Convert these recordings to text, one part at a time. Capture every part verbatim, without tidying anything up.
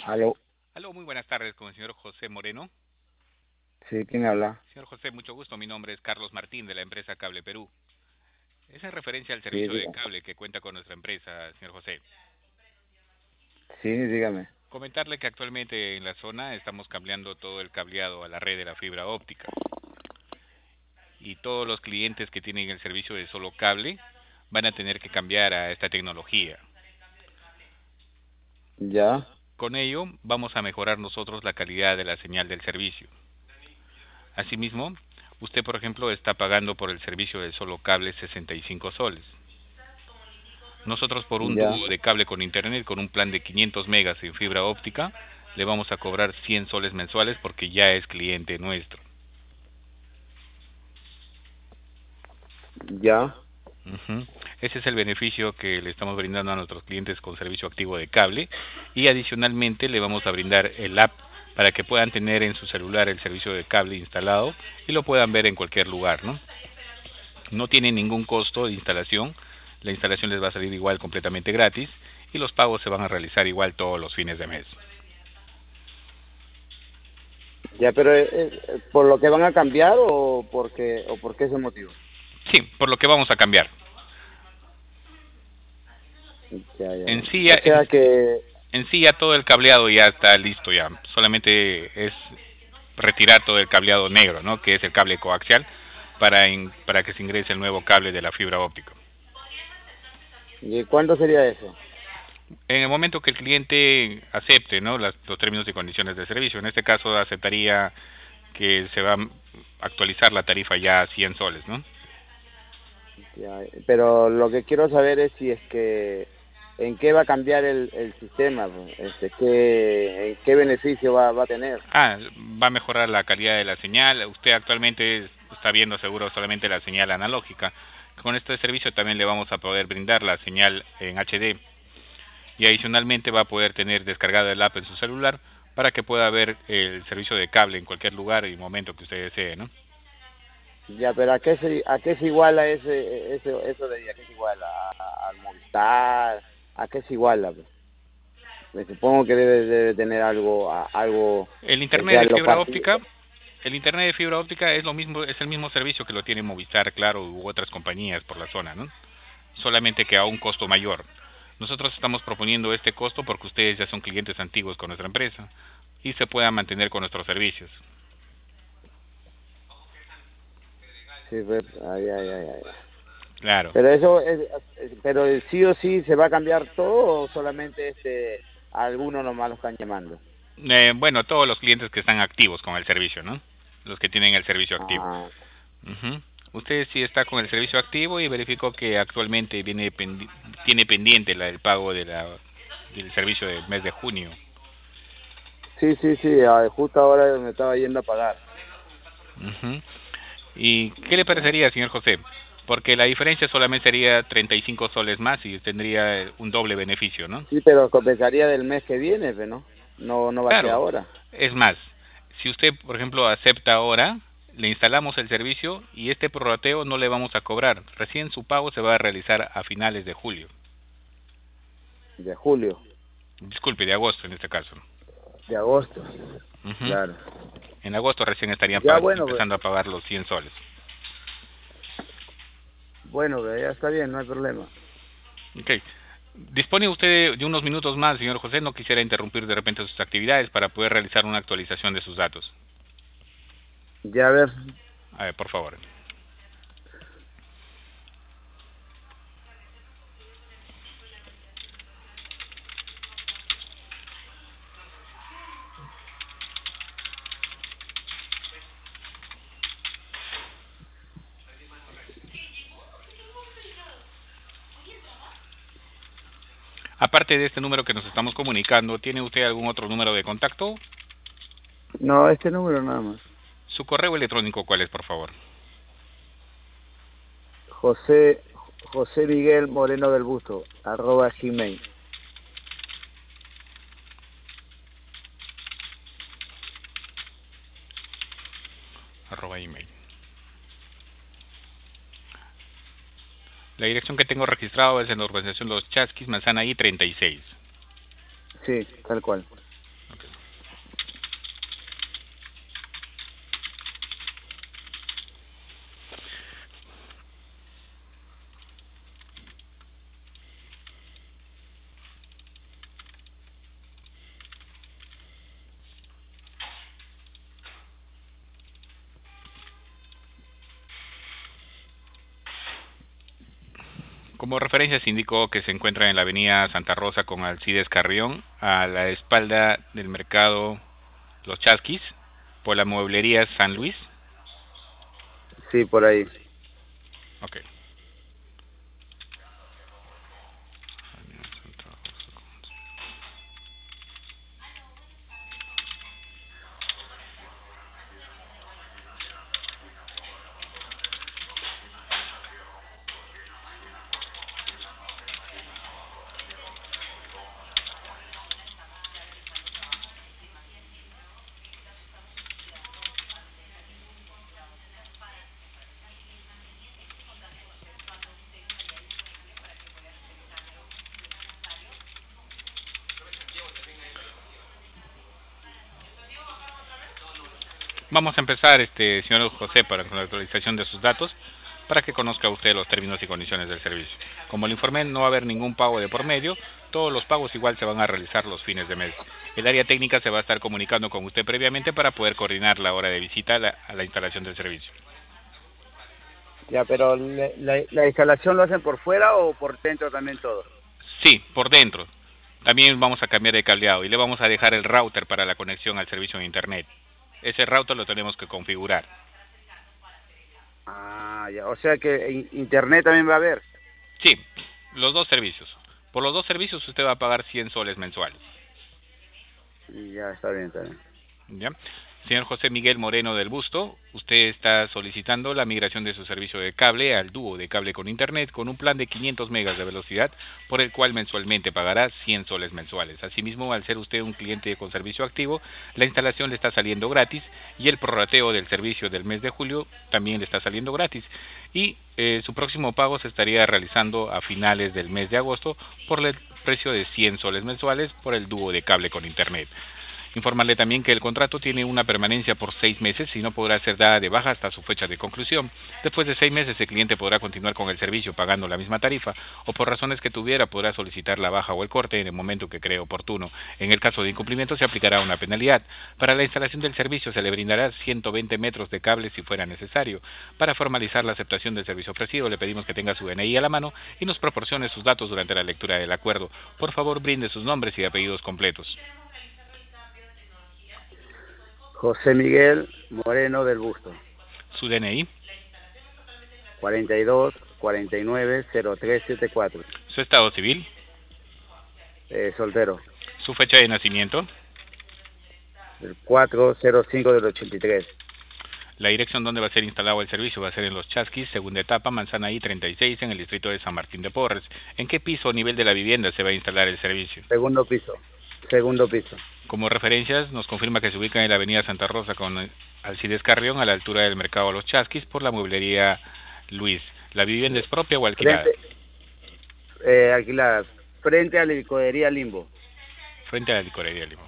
Aló, Aló, muy buenas tardes con el señor José Moreno. sí, ¿quién habla? Señor José, mucho gusto. Mi nombre es Carlos Martín de la empresa Cable Perú. Es en referencia al Sí, servicio de diga. cable que cuenta con nuestra empresa, señor José. Sí, dígame. Comentarle que actualmente en la zona estamos cambiando todo el cableado a la red de la fibra óptica y todos los clientes que tienen el servicio de solo cable van a tener que cambiar a esta tecnología. Ya, Con ello vamos a mejorar nosotros la calidad de la señal del servicio. Asimismo, usted por ejemplo está pagando por el servicio de solo cable sesenta y cinco soles. Nosotros por un ya, tubo de cable con internet con un plan de quinientos megas en fibra óptica le vamos a cobrar cien soles mensuales porque ya es cliente nuestro. ya, Ujú. Ese es el beneficio que le estamos brindando a nuestros clientes con servicio activo de cable y adicionalmente le vamos a brindar el app para que puedan tener en su celular el servicio de cable instalado y lo puedan ver en cualquier lugar, ¿no? No tiene ningún costo de instalación, la instalación les va a salir igual completamente gratis y los pagos se van a realizar igual todos los fines de mes. ya, pero eh, eh, ¿por lo que van a cambiar o porque o por qué ese motivo? Sí, por lo que vamos a cambiar. Ya, ya, En ya. sí, ya, O en, sea que, en sí ya todo el cableado ya está listo ya. Solamente es retirar todo el cableado negro, ¿no? Que es el cable coaxial para in- para que se ingrese el nuevo cable de la fibra óptica. ¿y cuándo sería eso? En el momento que el cliente acepte, ¿no? Las, los términos y condiciones de servicio, en este caso aceptaría que se va a actualizar la tarifa ya a cien soles, ¿no? Ya, pero lo que quiero saber es si es que en qué va a cambiar el, el sistema, pues, este, qué, en qué beneficio va, va a tener. Ah, va a mejorar la calidad de la señal. Usted actualmente está viendo seguro solamente la señal analógica. Con este servicio también le vamos a poder brindar la señal en H D y adicionalmente va a poder tener descargada el app en su celular para que pueda ver el servicio de cable en cualquier lugar y momento que usted desee, ¿no? Ya, pero ¿a qué se, a qué se iguala ese, ese, eso de ahí? ¿A qué se iguala? ¿A- ¿Al Movistar? ¿A qué se iguala, pues? Me supongo que debe, debe tener algo, a- algo El internet de especial, lo fibra parti- óptica, el internet de fibra óptica es lo mismo, es el mismo servicio que lo tiene Movistar, Claro u otras compañías por la zona, ¿no? Solamente que a un costo mayor. Nosotros estamos proponiendo este costo porque ustedes ya son clientes antiguos con nuestra empresa y se puedan mantener con nuestros servicios. Sí, pues, ay, ay, ay, ay. Claro. Pero eso es, es- pero sí o sí se va a cambiar todo o solamente este algunos nomás lo están llamando. Eh, bueno, todos los clientes que están activos con el servicio, ¿no? Los que tienen el servicio activo. Ah, Ujú. Usted sí está con el servicio activo y verificó que actualmente viene pendi tiene pendiente la, el pago de la, del servicio del mes de junio. sí, sí, sí, ah, justo ahora me estaba yendo a pagar. Ujú. ¿Y qué le Ya. parecería, señor José? Porque la diferencia solamente sería treinta y cinco soles más y tendría un doble beneficio, ¿no? Sí, pero compensaría del mes que viene, pues, ¿no? No, no va a ser Claro, ahora. es más, si usted, por ejemplo, acepta ahora, le instalamos el servicio y este prorrateo no le vamos a cobrar. Recién su pago se va a realizar a finales de julio. De julio, Disculpe, de agosto en este caso. de agosto, Ujú. claro. En agosto recién estarían Ya pag- bueno, pues, empezando a pagar los cien soles. bueno, pues, ya está bien, no hay problema. Ok. ¿Dispone usted de unos minutos más, señor José? No quisiera interrumpir de repente sus actividades para poder realizar una actualización de sus datos. Ya a ver, A ver, por favor. Aparte de este número que nos estamos comunicando, ¿tiene usted algún otro número de contacto? no, este número nada más. ¿Su correo electrónico cuál es, por favor? José, José Miguel Moreno del Busto, arroba gmail. Arroba email. La dirección que tengo registrado es en la urbanización Los Chasquis, Manzana I treinta y seis. Sí, tal cual. Como referencia se indicó que se encuentra en la avenida Santa Rosa con Alcides Carrión, a la espalda del mercado Los Chasquis, por la mueblería San Luis. Sí, por ahí. Ok. Vamos a empezar, este señor José, para con la actualización de sus datos, para que conozca usted los términos y condiciones del servicio. Como le informé, no va a haber ningún pago de por medio, todos los pagos igual se van a realizar los fines de mes. El área técnica se va a estar comunicando con usted previamente para poder coordinar la hora de visita a la, a la instalación del servicio. Ya, pero le- la, la instalación lo hacen por fuera o por dentro también todo. Sí, por dentro. También vamos a cambiar de cableado y le vamos a dejar el router para la conexión al servicio de internet. Ese router lo tenemos que configurar. Ah, ya, o sea que in- internet también va a haber. Sí, los dos servicios. Por los dos servicios usted va a pagar cien soles mensuales. Ya, está bien, está bien. ¿Ya? Señor José Miguel Moreno del Busto, usted está solicitando la migración de su servicio de cable al dúo de cable con internet con un plan de quinientos megas de velocidad, por el cual mensualmente pagará cien soles mensuales. Asimismo, al ser usted un cliente con servicio activo, la instalación le está saliendo gratis y el prorrateo del servicio del mes de julio también le está saliendo gratis. Y eh, su próximo pago se estaría realizando a finales del mes de agosto por el precio de cien soles mensuales por el dúo de cable con internet. Informarle también que el contrato tiene una permanencia por seis meses y no podrá ser dada de baja hasta su fecha de conclusión. Después de seis meses el cliente podrá continuar con el servicio pagando la misma tarifa, o por razones que tuviera podrá solicitar la baja o el corte en el momento que cree oportuno. En el caso de incumplimiento se aplicará una penalidad. Para la instalación del servicio se le brindará ciento veinte metros de cable si fuera necesario. Para formalizar la aceptación del servicio ofrecido le pedimos que tenga su D N I a la mano y nos proporcione sus datos durante la lectura del acuerdo. Por favor, brinde sus nombres y apellidos completos. José Miguel Moreno del Busto. Su D N I. cuarenta y dos, cuarenta y nueve, cero tres setenta y cuatro. Su estado civil. Eh, soltero. Su fecha de nacimiento. El cuatro cero cinco del ochenta y tres. La dirección donde va a ser instalado el servicio va a ser en Los Chasquis, segunda etapa, Manzana I treinta y seis, en el distrito de San Martín de Porres. ¿En qué piso o nivel de la vivienda se va a instalar el servicio? Segundo piso. Segundo piso. Como referencias, nos confirma que se ubica en la avenida Santa Rosa con Alcides Carrión, a la altura del mercado Los Chasquis, por la mueblería Luis. ¿La vivienda es propia o alquilada? Frente, eh, alquilada. Frente a la licorería Limbo. Frente a la licorería Limbo.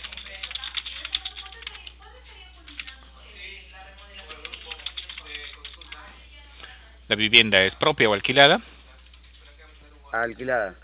¿La vivienda es propia o alquilada? Alquilada.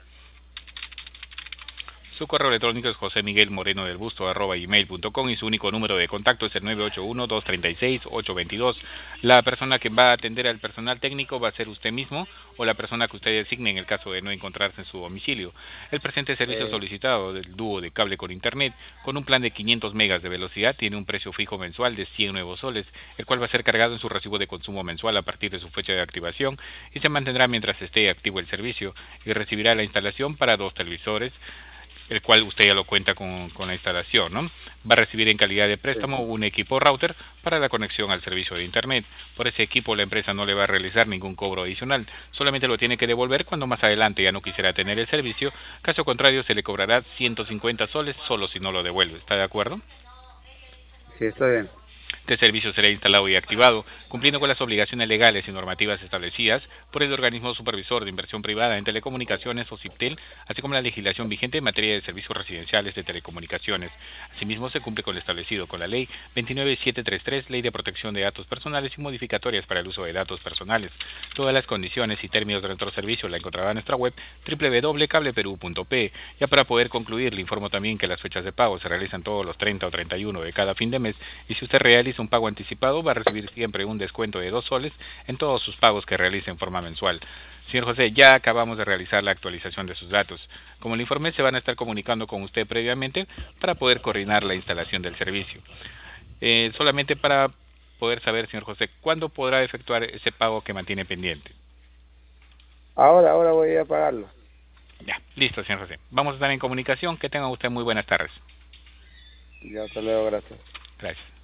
Su correo electrónico es josé miguel moreno del busto arroba gmail punto com y su único número de contacto es el nueve ocho uno, dos tres seis, ocho dos dos. La persona que va a atender al personal técnico va a ser usted mismo o la persona que usted designe en el caso de no encontrarse en su domicilio. El presente servicio Eh. solicitado del dúo de cable con internet con un plan de quinientos megas de velocidad tiene un precio fijo mensual de cien nuevos soles, el cual va a ser cargado en su recibo de consumo mensual a partir de su fecha de activación y se mantendrá mientras esté activo el servicio, y recibirá la instalación para dos televisores, el cual usted ya lo cuenta con, con la instalación, ¿no? Va a recibir en calidad de préstamo un equipo router para la conexión al servicio de internet. Por ese equipo la empresa no le va a realizar ningún cobro adicional, solamente lo tiene que devolver cuando más adelante ya no quisiera tener el servicio. Caso contrario se le cobrará ciento cincuenta soles solo si no lo devuelve. ¿Está de acuerdo? Sí, está bien. Este servicio será instalado y activado, cumpliendo con las obligaciones legales y normativas establecidas por el organismo supervisor de inversión privada en telecomunicaciones o CIPTEL, así como la legislación vigente en materia de servicios residenciales de telecomunicaciones. Asimismo, se cumple con lo establecido con la Ley veintinueve mil setecientos treinta y tres, Ley de Protección de Datos Personales y modificatorias para el uso de datos personales. Todas las condiciones y términos de nuestro servicio la encontrará en nuestra web doble u doble u doble u punto cableperú punto pe. Ya para poder concluir, le informo también que las fechas de pago se realizan todos los treinta o treinta y uno de cada fin de mes, y si usted realiza realiza un pago anticipado va a recibir siempre un descuento de dos soles en todos sus pagos que realice en forma mensual. Señor José, ya acabamos de realizar la actualización de sus datos. Como le informé, se van a estar comunicando con usted previamente para poder coordinar la instalación del servicio. Eh, solamente para poder saber, señor José, ¿cuándo podrá efectuar ese pago que mantiene pendiente? Ahora, ahora voy a ir a pagarlo. Ya, listo, señor José. Vamos a estar en comunicación. Que tenga usted muy buenas tardes. Ya, hasta luego, gracias. Gracias.